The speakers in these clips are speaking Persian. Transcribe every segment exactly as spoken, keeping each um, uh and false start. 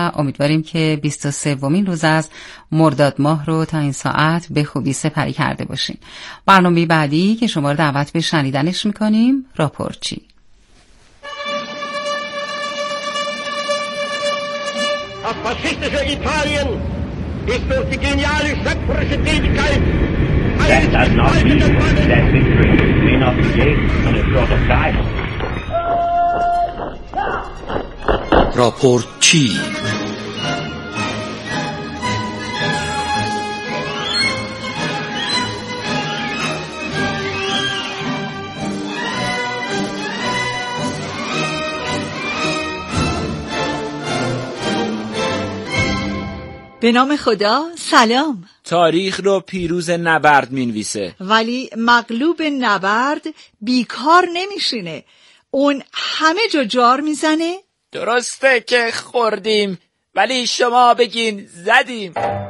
امیدواریم که بیست و سومین روز از مرداد ماه رو تا این ساعت به خوبی سپری کرده باشین. برنامه بعدی که شما رو دعوت به شنیدنش میکنیم راپورچی. Das faschistische Italien ist durch die geniale schöpferische Tätigkeit That does not mean that victory may not be gained on a short of time. راپورچی. به نام خدا. سلام. تاریخ رو پیروز نبرد مینویسه، ولی مغلوب نبرد بیکار نمیشینه، اون همه جا جار میزنه. درسته که خوردیم ولی شما بگین زدیم.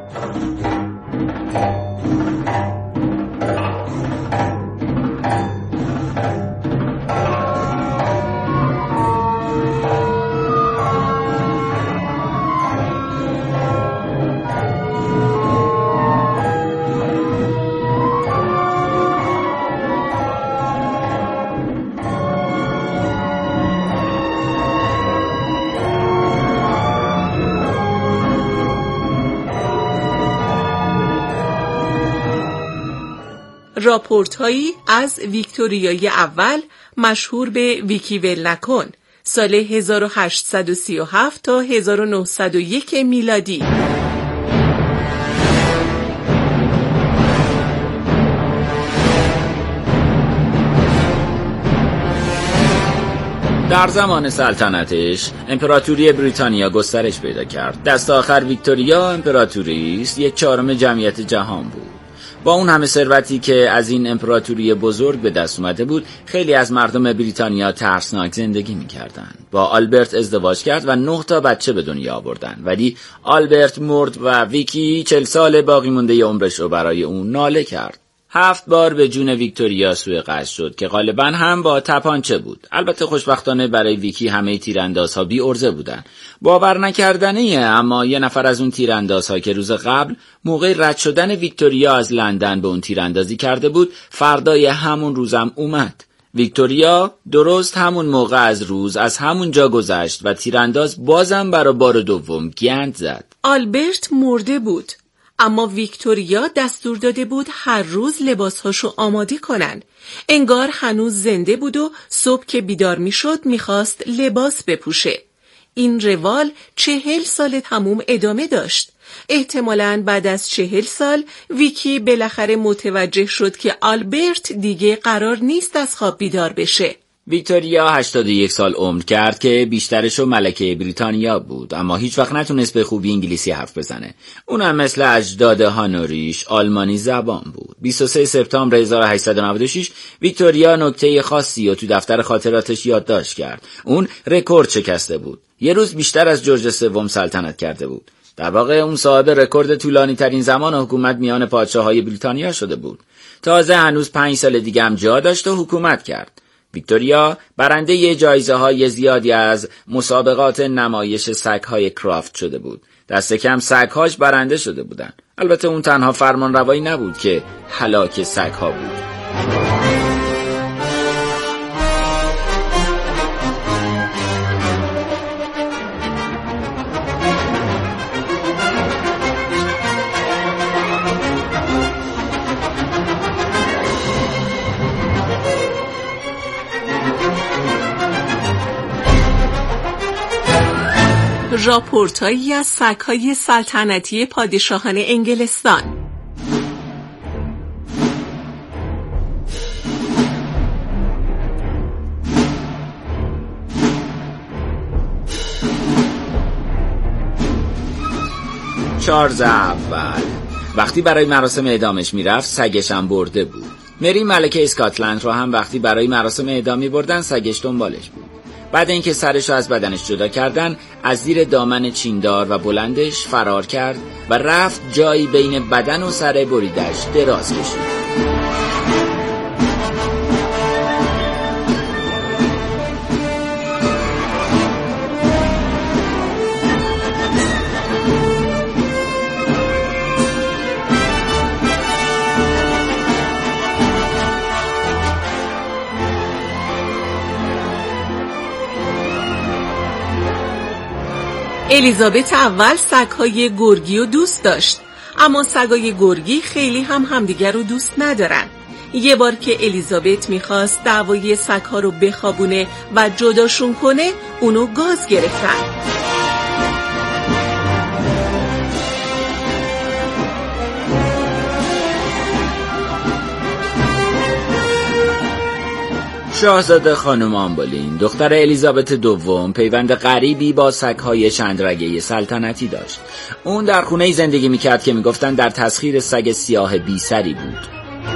راپورت هایی از ویکتوریای اول مشهور به ویکی ول نکن، سال هزار و هشتصد و سی و هفت تا هزار و نهصد و یک میلادی. در زمان سلطنتش امپراتوری بریتانیا گسترش پیدا کرد. دست آخر ویکتوریا امپراتوری است یک چهارم جمعیت جهان بود. با اون همه ثروتی که از این امپراتوری بزرگ به دست اومده بود، خیلی از مردم بریتانیا ترسناک زندگی می‌کردند. با آلبرت ازدواج کرد و نه تا بچه به دنیا آوردن، ولی آلبرت مرد و ویکی چهل سال باقی مونده ی عمرش رو برای اون ناله کرد. هفت بار به جون ویکتوریا سوء قصد شد که غالباً هم با تپانچه بود. البته خوشبختانه برای ویکی همه تیراندازها بی عرضه بودن. باور نکردنیه، اما یه نفر از اون تیراندازها که روز قبل موقع رد شدن ویکتوریا از لندن به اون تیراندازی کرده بود، فردای همون روزم اومد. ویکتوریا درست همون موقع از روز از همون جا گذشت و تیرانداز بازم برای بار دوم گند زد. آلبرت مرده بود، اما ویکتوریا دستور داده بود هر روز لباسهاشو آماده کنن. انگار هنوز زنده بود و صبح که بیدار میشد میخواست لباس بپوشه. این روال چهل سال تموم ادامه داشت. احتمالاً بعد از چهل سال ویکی بالاخره متوجه شد که آلبرت دیگه قرار نیست از خواب بیدار بشه. ویکتوریا هشتاد و یک سال عمر کرد که بیشترشو ملکه بریتانیا بود، اما هیچ وقت نتونست به خوبی انگلیسی حرف بزنه. اونم مثل اجداد هانوریش آلمانی زبان بود. بیست و سوم سپتامبر هزار و هشتصد و نود و شش ویکتوریا نکته خاصی رو تو دفتر خاطراتش یادداشت کرد. اون رکورد شکسته بود. یه روز بیشتر از جورج سوم سلطنت کرده بود. در واقع اون صاحب رکورد طولانی ترین زمان حکومت میان پادشاه‌های بریتانیا شده بود. تازه هنوز پنج سال دیگه هم جا داشت و حکومت کرد. ویکتوریا برنده ی جایزه های زیادی از مسابقات نمایش سگ‌های کرافت شده بود. دست کم سگ‌هاش برنده شده بودن. البته اون تنها فرمانروایی نبود که هلاک سگ‌ها بود. راپورتایی از سگ‌های سلطنتی پادشاهان انگلستان. چارلز اول وقتی برای مراسم اعدامش میرفت سگش هم برده بود. مری ملکه اسکاتلند رو هم وقتی برای مراسم اعدام میبردن سگش دنبالش بود. بعد اینکه سرش رو از بدنش جدا کردن، از زیر دامن چیندار و بلندش فرار کرد و رفت جایی بین بدن و سر بریدش دراز کشید. الیزابت اول سگ‌های گرگی رو دوست داشت، اما سگای گرگی خیلی هم همدیگر رو دوست ندارن. یه بار که الیزابت میخواست دعوای سگ‌ها رو بخوابونه و جداشون کنه، اونو گاز گرفتن. شاهزاده خانم آن بولین دختر الیزابت دوم پیوند غریبی با سگ‌های چندرگه سلطنتی داشت. اون در خونه‌ای زندگی میکرد که میگفتن در تسخیر سگ سیاه بی سری بود.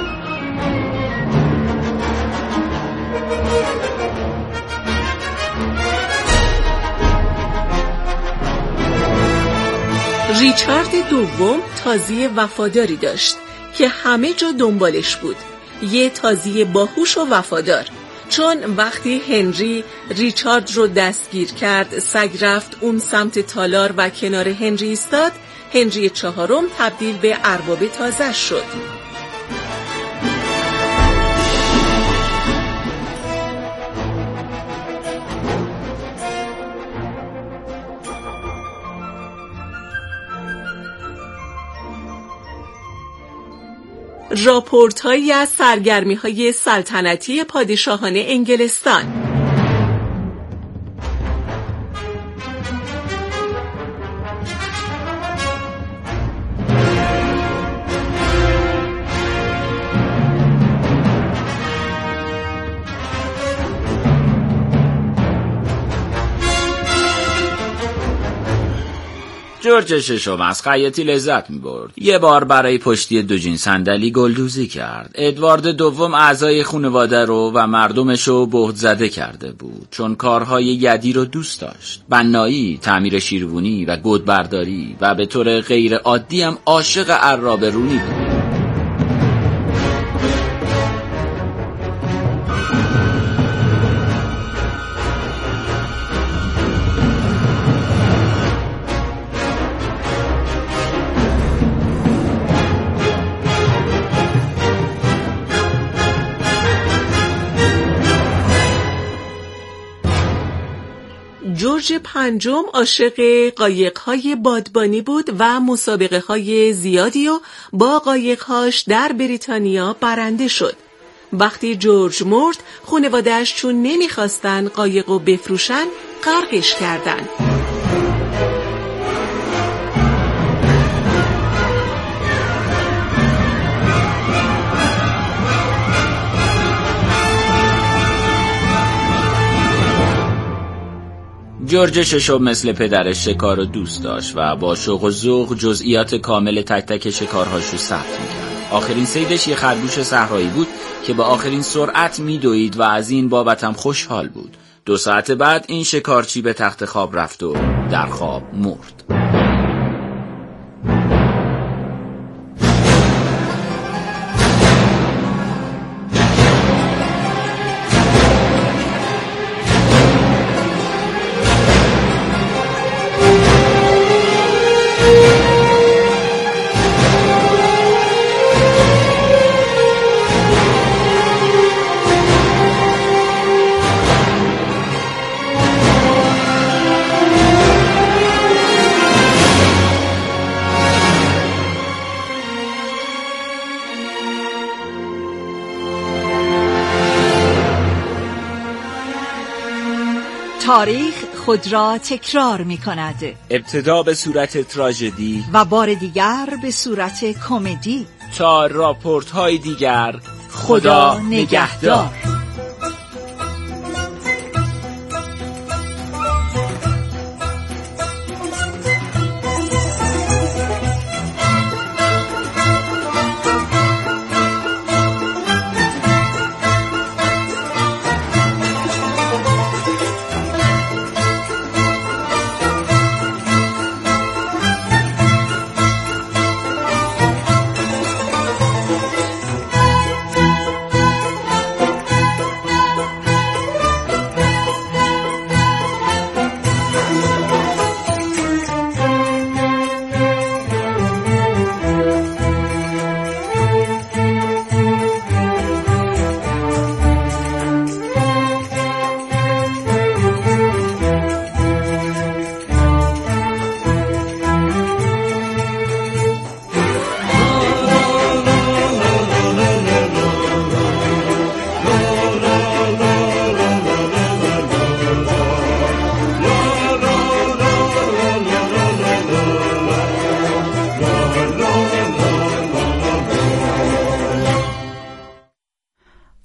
ریچارد دوم تازی وفاداری داشت که همه جا دنبالش بود. یه تازی باهوش و وفادار. چون وقتی هنری ریچارد رو دستگیر کرد، سگ رفت اون سمت تالار و کنار هنری ایستاد، هنری چهارم تبدیل به ارباب تازه شد. راپورت‌هایی از سرگرمی‌های سلطنتی پادشاهان انگلستان. جورج ششم از خیاطی لذت می‌برد. یه بار برای پشتی دوجین صندلی گلدوزی کرد. ادوارد دوم اعضای خانواده رو و مردمش رو بهت زده کرده بود، چون کارهای یدی رو دوست داشت. بنایی، تعمیر شیروانی و گودبرداری و به طور غیر عادی هم عاشق عراب رونی بود. جورج پنجم عاشق قایق‌های بادبانی بود و مسابقه‌های زیادی و با قایق‌هاش در بریتانیا برنده شد. وقتی جورج مرد، خانواده‌اش چون نمی‌خواستن قایقو بفروشن، غرقش کردن. جورج ششم مثل پدرش شکار رو دوست داشت و با شوق و ذوق جزئیات کامل تک تک شکارهاش رو ثبت می‌کرد. آخرین صیدش یه خرگوش صحرایی بود که با آخرین سرعت می‌دوید و از این بابت هم خوشحال بود. دو ساعت بعد این شکارچی به تخت خواب رفت و در خواب مرد. تاریخ خود را تکرار می کند. ابتدا به صورت تراژدی و بار دیگر به صورت کمدی. تا راپورت های دیگر، خدا نگهدار.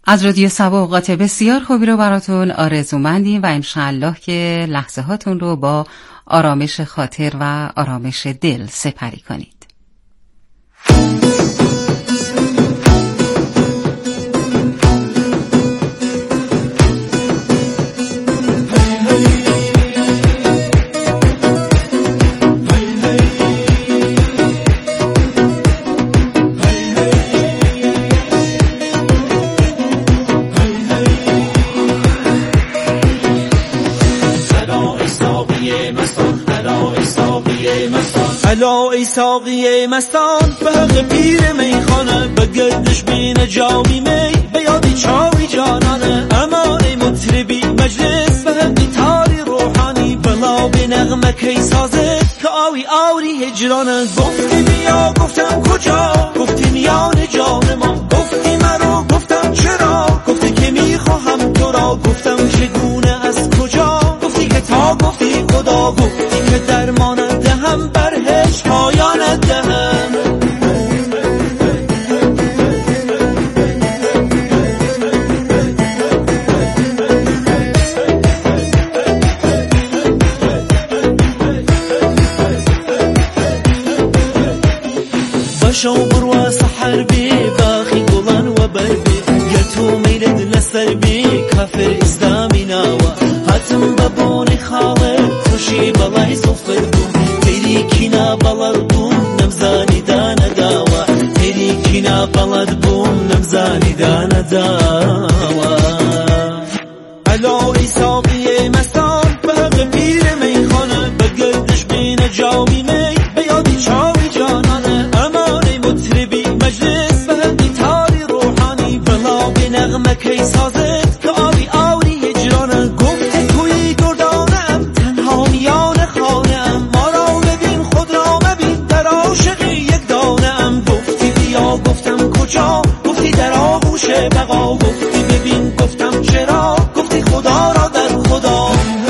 از رادیو سبا اوقات بسیار خوبی رو براتون آرزومندیم و انشاءالله که لحظه هاتون رو با آرامش خاطر و آرامش دل سپری کنید. الا ای ساقی مستان به حق پیر میخانه، به گردش بین جامی می به یادی چاوی جانانه. اما ای مطربی مجلس به حقی تاری روحانی، بلا به نغمه کی سازه که آوی آوری هجرانه. گفتی بیا گفتم کجا، گفتی میان جان ما، گفتی مرا گفتم چرا، گفتی که میخواهم تو را، گفتم چگونه از کجا، گفتی که تا گفتی خدا، گفتی که درمان دهم برهش پایان دهم. باشو برو سحر بی باخی گلان و بربی، گرتو میلد لسر بی کافر اسلامی ناوا، هاتم ببونی خالد توشی بلای صفر بون، تیری کینا بلد بون نمزانی دان داوا، تیری کینا بلد بون نمزانی دان داوا. الا ای ساقی مستان به حق پیر میخانه، به گردش بین جامی می به یادی چاوی جانانه. اما ای مطربی مجلس به حقی تاری روحانی، بلا به نغمه کی سازد که آوی آوری هجرانه. گفت توی دردانم تنها میان خانم، ما را ببین خود را مبین در عاشقی یک دانم. گفتی بیا گفتم کجا، گفتی در آغوش بقا، گفتی ببین گفتم چرا، گفتی خدا را در خدا.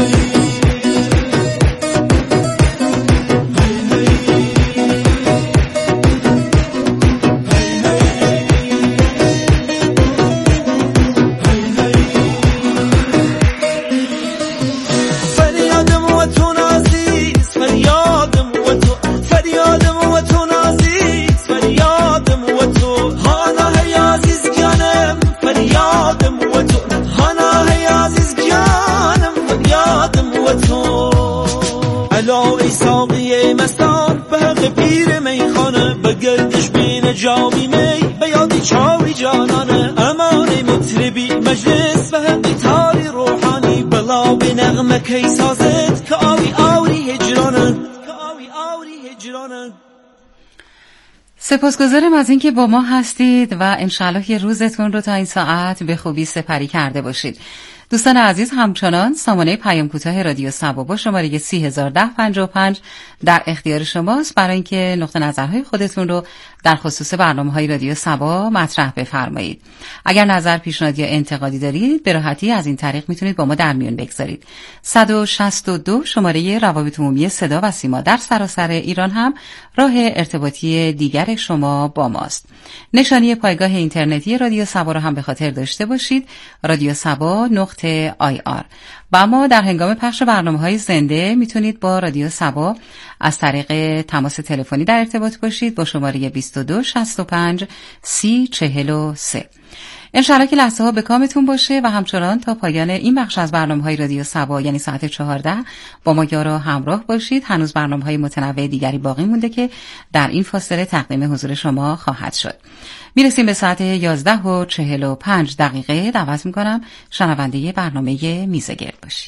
الا ای ساقی مستان به حق پیر میخانه، به گردش بین جامی می به یادی چاوی جانانه. اما ای مطربی مجلس به حقی تاری روحانی، بلا به نغمه کی سازد که آوی آوری هجرانه، که آوی آوری هجرانه. سپاسگزارم از اینکه با ما هستید و انشالله یه روزتون رو تا این ساعت به خوبی سپری کرده باشید. دوستان عزیز، همچنان سامانه پیام کوتاه رادیو سبا با شماره سی هزار و ده پنجاه و پنج در اختیار شماست برای اینکه نقطه نظرهای خودتون رو در خصوص برنامه‌های رادیو سبا مطرح بفرمایید. اگر نظر، پیشنهاد یا انتقادی دارید به راحتی از این طریق میتونید با ما در میون بگذارید. صد و شصت و دو شماره روابط عمومی صدا و سیما در سراسر ایران هم راه ارتباطی دیگر شما با ماست. نشانی پایگاه اینترنتی رادیو سبا رو هم به خاطر داشته باشید، رادیو سبا نقطه آی آر. و اما در هنگام پخش برنامه‌های زنده میتونید با رادیو سبا از طریق تماس تلفنی در ارتباط باشید با شماره بیست و دو شصت و پنج سی چهل و سه. انشاءالله که لحظه ها به کامتون باشه و همچنان تا پایان این بخش از برنامه‌های رادیو سبا یعنی ساعت چهارده با ما یارا همراه باشید. هنوز برنامه‌های متنوع دیگری باقی مونده که در این فاصله تقدیم حضور شما خواهد شد. میرسیم به ساعت یازده و چهل و پنج دقیقه. دعوت میکنم شنونده برنامه میزگرد باشید.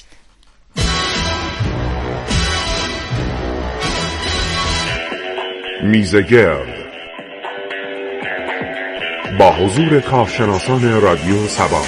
میزگرد با حضور کارشناسان رادیو سبا.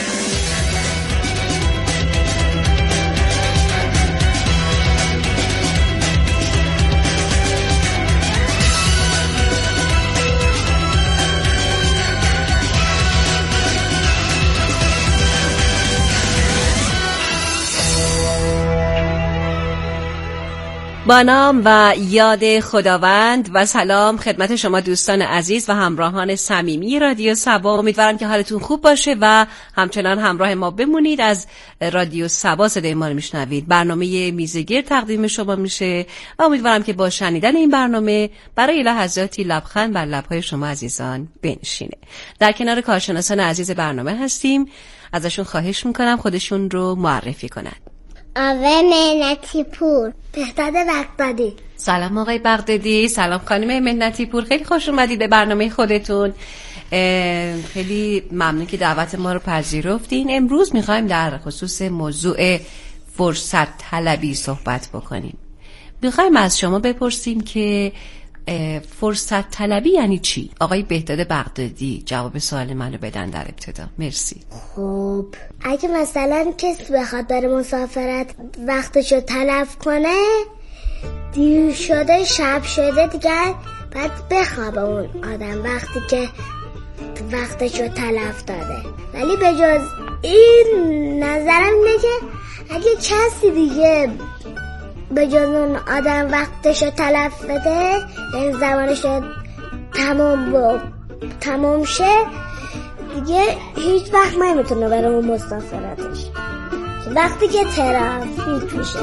با نام و یاد خداوند و سلام خدمت شما دوستان عزیز و همراهان صمیمی رادیو صبا. امیدوارم که حالتون خوب باشه و همچنان همراه ما بمونید. از رادیو صبا صدای ما رو میشنوید. برنامه میزگیر تقدیم شما میشه و امیدوارم که با شنیدن این برنامه برای لحظاتی لبخند بر لبهای شما عزیزان بنشینه. در کنار کارشناسان عزیز برنامه هستیم. ازشون خواهش میکنم خودشون رو معرفی کنن. آقای منتی پور، بهداد بغدادی. سلام آقای بغدادی. سلام خانم منتی پور، خیلی خوش اومدید به برنامه خودتون. خیلی ممنون که دعوت ما رو پذیرفتین. امروز میخوایم در خصوص موضوع فرصت طلبی صحبت بکنیم. میخوایم از شما بپرسیم که فرصت طلبی یعنی چی؟ آقای بهداد بغدادی جواب سوال منو بدن در ابتدا. مرسی. خب اگه مثلا کسی بخواد بره مسافرت وقتشو تلف کنه، دیر شده شب شده دیگه بعد بخوابه اون آدم وقتی که وقتشو تلف داده. ولی به جز این نظرم اینه که اگه کسی دیگه به جز اون آدم وقتشو تلف بده، یعنی زمانشو تمام با تمام شه، دیگه هیچ وقت نمیتونه بره اون مسافرتش، وقتی که ترافیک میشه.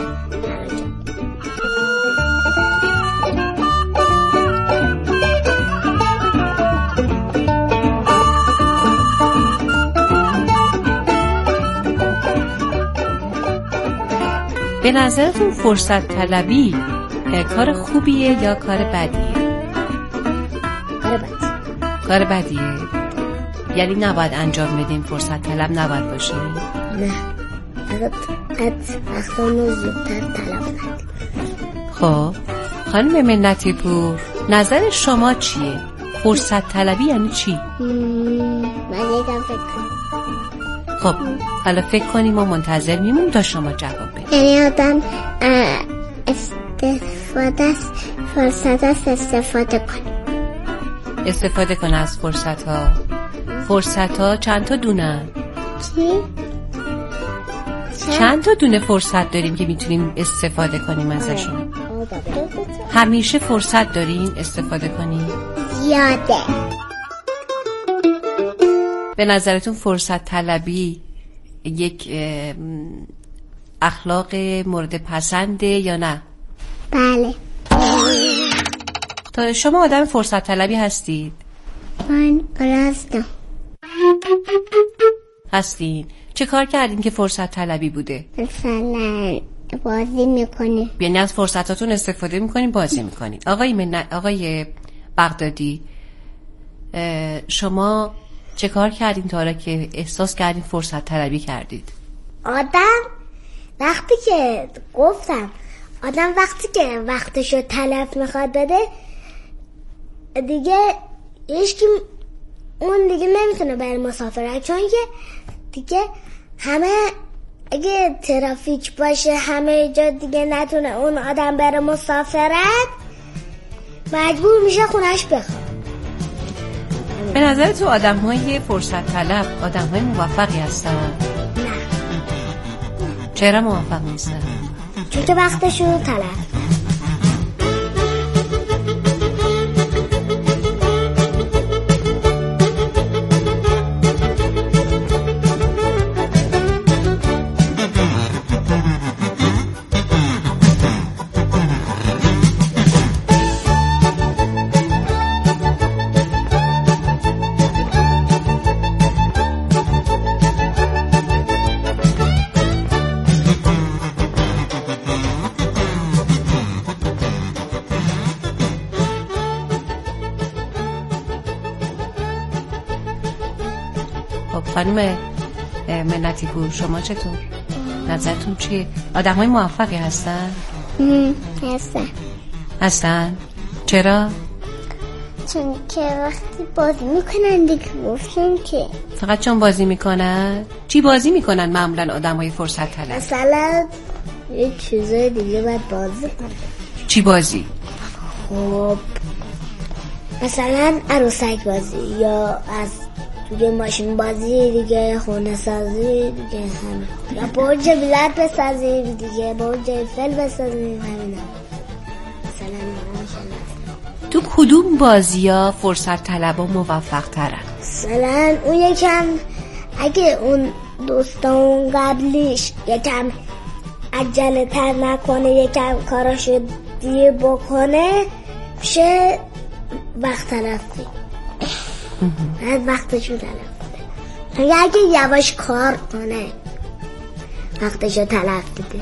به نظرتون فرصت طلبی کار خوبیه یا کار بدیه؟ کار بدیه. کار بدیه؟ یعنی نباید انجام بدیم، فرصت طلب نباید باشه؟ نه، فقط وقتانو زودتر طلب ندیم. خب خانم منتی پور، نظر شما چیه؟ فرصت طلبی یعنی چی؟ من یکم فکر کنم. خب حالا فکر کنیم و منتظر میمونیم تا شما جواب بدید. یعنی آدم استفاده از فرصت است استفاده کنه. استفاده کنه از فرصت ها. فرصت ها چند تا دونه؟ چی؟ چند تا دونه فرصت داریم که میتونیم استفاده کنیم ازشون؟ همیشه فرصت داریم استفاده کنیم؟ یاده. به نظرتون فرصت طلبی یک اخلاق مورد پسنده یا نه؟ بله. تا شما آدم فرصت طلبی هستید؟ من هستم. هستین؟ چه کار کردین که فرصت طلبی بوده؟ مثلا بازی میکنی. یعنی از فرصتاتون استفاده میکنین، بازی میکنین. آقای من... آقای بغدادی، شما چه کار کردین تا حالا که احساس کردین فرصت طلبی کردید؟ آدم وقتی که گفتم آدم وقتی که وقتشو تلف میخواد بده، دیگه هیچکی اون دیگه نمیتونه بره مسافرت، چون که دیگه همه اگه ترافیک باشه همه جا دیگه نتونه اون آدم بره مسافرت، مجبور میشه خونش بخواد. به نظر تو آدم های فرصت طلب آدم های موفقی هستن؟ نه. چرا موفق نیستن؟ چون که وقتشون طلب. خانم منتی پور، شما چطور؟ نظرتون چیه؟ آدم های موفقی هستن؟ هستن. هستن؟ چرا؟ چون که وقتی بازی میکنن دیگه گفتیم که فقط چون بازی میکنن؟ چی بازی میکنن معمولا آدم های فرصت طلب؟ مثلا یه چیزای دیگه باید بازی کنن. چی بازی؟ خب مثلا عروسک بازی یا از دیگه ماشین بازی دیگه، خونه سازی دیگه، همه یا برج بلد بسازیم دیگه، برج ایفل بسازیم، همینا. تو کدوم بازی‌ها فرصت طلبا موفق ترن؟ مثلا اون یکم اگه اون دوستان قبلیش یکم عجله تر نکنه، یکم کاراشو دیر بکنه، میشه وقت تلف کنه. بعد وقتشو تلف کنه. اگه یواش کار کنه وقتشو تلف دیده.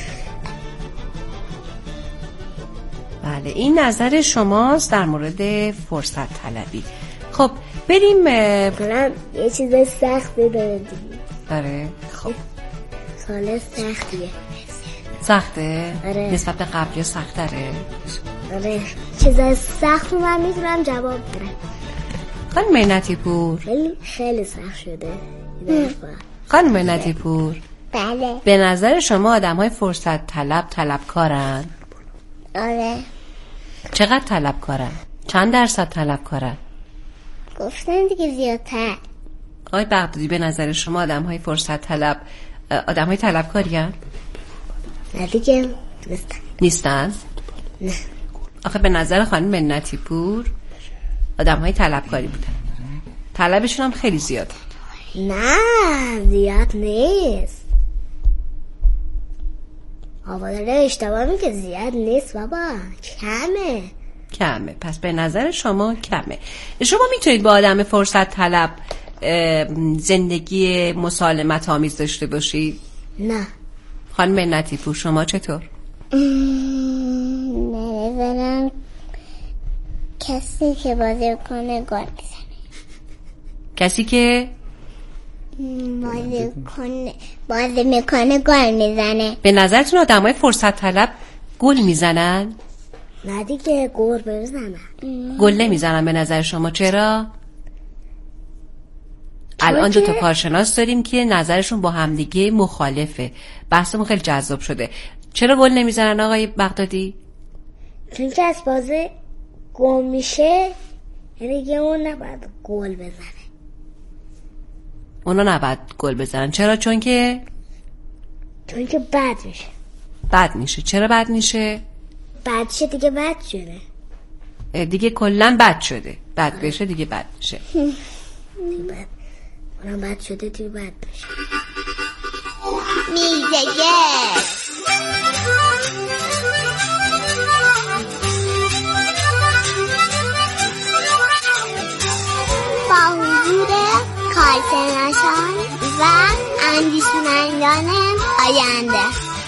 بله، این نظر شماست در مورد فرصت طلبی. خب بریم مثلا یه چیز سختی داره دیگه. آره خب سوال سختیه. سخته؟ آره. نسبت به قبل یا سخت داره؟ آره چیز سخت رو من میتونم جواب بدم. خانم منتی پور خیلی خیلی سخت شده. خانم منتی پور بله. به نظر شما آدم های فرصت طلب طلبکارن؟ آره. چقدر طلبکارن؟ چند درصد طلبکارن؟ گفتن دیگه زیادتر. آقای بغدادی به نظر شما آدم های فرصت طلب آدم های طلبکاری هن؟ نه دیگه نیستن. نیستن؟ نه. آخه به نظر خانم منتی پور آدم های طلبکاری بودن، طلبشون هم خیلی زیاده. نه زیاد نیست. بابا داره اشتباه میگه، زیاد نیست بابا، کمه. کمه. پس به نظر شما کمه. شما میتونید با آدم فرصت طلب زندگی مسالمت آمیز داشته باشید؟ نه. خانم منتی پور شما چطور؟ نمیدونم. کسی که بازی کنه گل میزنه. کسی که بازی کنه بازی میکنه گل میزنه. به نظرتون آدمای فرصت طلب گل میزنن؟ نه دیگه گل بزنن. گل نمیزنن به نظر شما. چرا؟ الان دو تا کارشناس داریم که نظرشون با همدیگه مخالفه. بحثمون خیلی جذاب شده. چرا گل نمیزنن آقای بغدادی؟ چون که از بازی گل میشه، یعنی که اون نباید گل بزنه. اونا نباید گل بزنن. چرا؟ چون که چون که بد میشه. بد میشه. چرا بد میشه؟ بد شه دیگه بد شده. دیگه کلن بد شده. بد بشه دیگه بد میشه. دیگه بد. اونم بد شده دیگه بد میشه. میزگه با حضور کارشناسان و اندیشمندان آینده.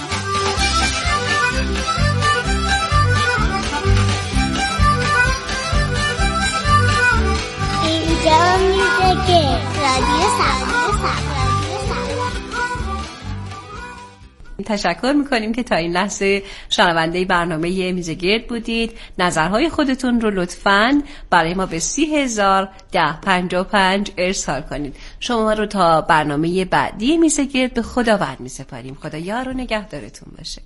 اینجا میزگه رادیو سبا. تشکر میکنیم که تا این لحظه شنونده برنامه میزگرد بودید. نظرهای خودتون رو لطفاً برای ما به سی هزار ده پنجاه و پنج ارسال کنید. شما رو تا برنامه بعدی میزگرد به خداوند میسپاریم. خدا یار و نگهدارتون باشه.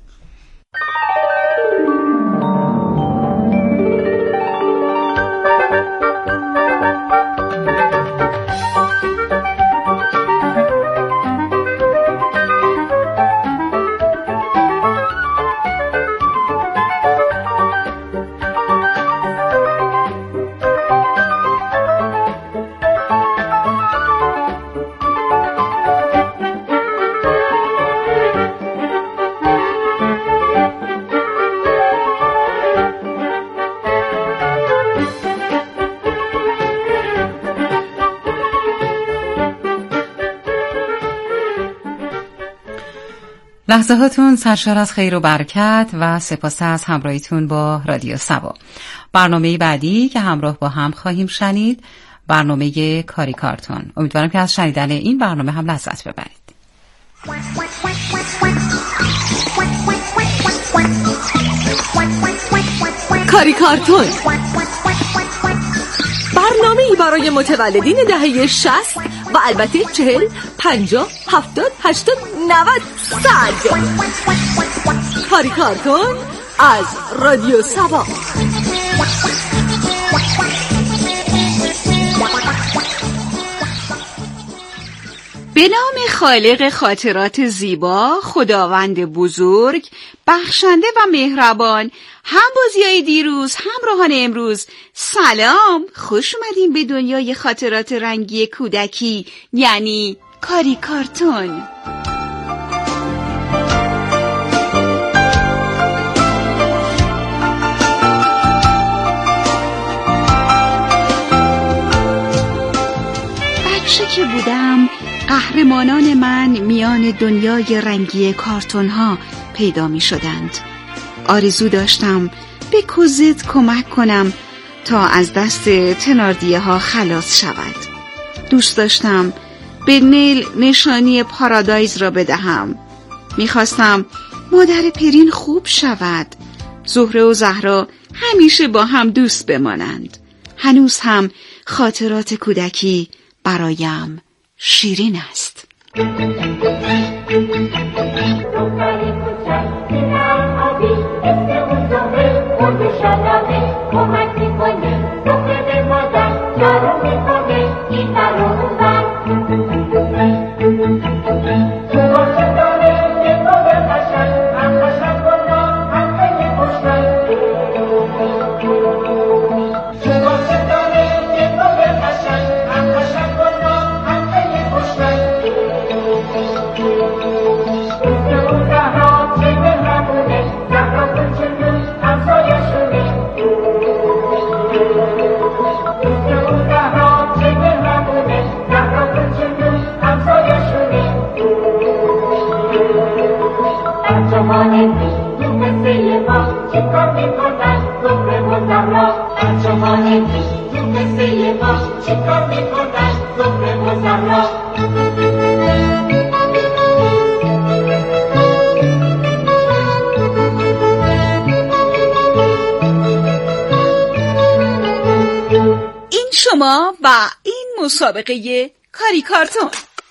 لحظه هاتون سرشار از خیر و برکت و سپاس از همراهیتون با رادیو سبا. برنامه بعدی که همراه با هم خواهیم شنید برنامه کاری کارتون. امیدوارم که از شنیدن این برنامه هم لذت ببرید. کاری کارتون، برنامه‌ای برای متولدین دهه شصت و البته چهل، پنجاه، هفتاد، هشتاد، نود، صد. کاری کارتون از رادیو سبا. به نام خالق خاطرات زیبا، خداوند بزرگ، بخشنده و مهربان، هم بازیای دیروز هم راهان امروز. سلام، خوش اومدین به دنیای خاطرات رنگی کودکی، یعنی کاری کارتون. بچه که بودم قهرمانان من میان دنیای رنگی کارتون ها پیدا می شدند. آرزو داشتم به کوزت کمک کنم تا از دست تناردیه ها خلاص شود. دوست داشتم به نیل نشانی پارادایز را بدهم. میخواستم مادر پرین خوب شود. زهره و زهرا همیشه با هم دوست بمانند. هنوز هم خاطرات کودکی برایم شیرین است. این شما و این مسابقه کاری کارتون.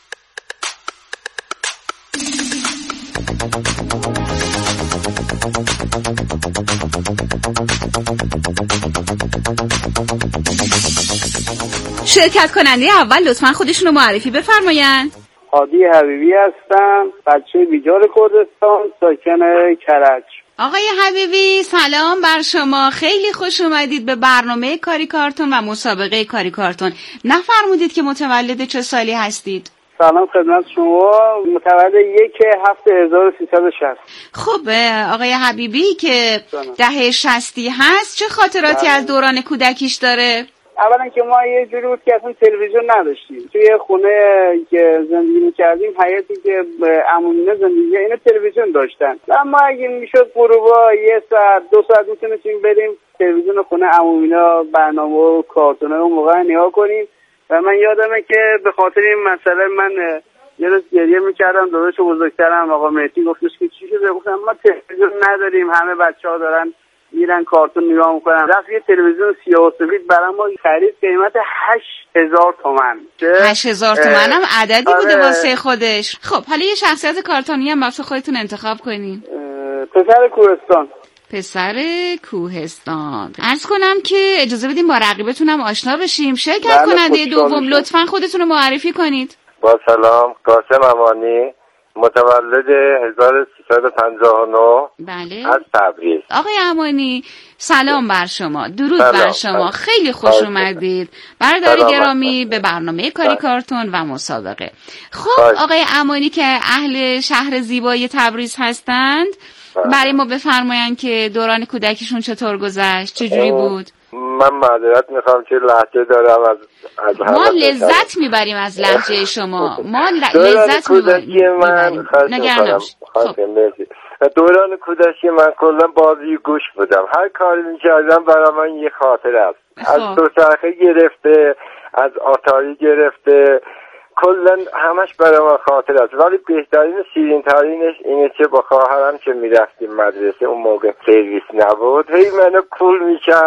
شرکت کننده اول لطفاً خودشون رو معرفی بفرمایند. هادی حبیبی هستم، بچه بیجار کردستان، ساکن کرج. آقای حبیبی سلام بر شما، خیلی خوش اومدید به برنامه کاری کارتون و مسابقه کاری کارتون. نفرمودید که متولد چه سالی هستید؟ سلام خدمت شما، متولد یک هفته هزار و سیصد و شصت. خب آقای حبیبی که دهه شصتی هست، چه خاطراتی از دوران کودکیش داره؟ اولا که ما یه جوری بود که اصلا تلویزیون نداشتیم. توی خونه که زندگی می‌کردیم، حیاتی که عمومینا زندگی اینا تلویزیون داشتن. اما اگه میشد غروبا یه ساعت دو ساعت میتونستیم بریم تلویزیون خونه عمومینا برنامه و کارتون اون موقع نگاه کنیم. و من یادمه که به خاطر این مسئله من یه روز گریه می‌کردم. داداش بزرگترم آقا مهدی گفتش که چی شده؟ گفتم ما تلویزیون نداریم، همه بچه‌ها دارن میرن کارتون نگاه میکنن. رفت یه تلویزیون سیاه و سفید برام خرید، قیمت هشت هزار تومان. هشت هزار تومان هم عددی بوده واسه خودش. خب حالا یه شخصیت کارتونی هم واسه خودتون انتخاب کنین. پسر کوهستان. پسر کوهستان. عرض کنم که اجازه بدیم با رقیبتونم آشنا بشیم. شرکت کننده دوم لطفاً خودتون رو معرفی کنید. با سلام، قاسم امانی، متولد هزار و سیصد و پنجاه و نه. بله. از تبریز. آقای امانی سلام بر شما، درود سلام. بر شما، خیلی خوش اومدید برادر گرامی به برنامه کاری کارتون و مسابقه. خب آقای امانی که اهل شهر زیبای تبریز هستند، برای ما بفرمایند که دوران کودکیشون چطور گذشت، چجوری بود؟ من معذرت میخوام که لهجه دارم از, از ما لذت میبریم از لهجه شما، ما لذت میبریم. من نگران دوران کودکی من کلا بازی گوش بودم، هر کاری میکردم برای من یه خاطر است. از دوچرخه گرفته، از آتاری گرفته، کلا همش برای من خاطر است. ولی بهترین و شیرین ترینش اینه که با خواهرم که میرفتیم مدرسه، اون موقع سرویس نبود، هی منو کول میکرد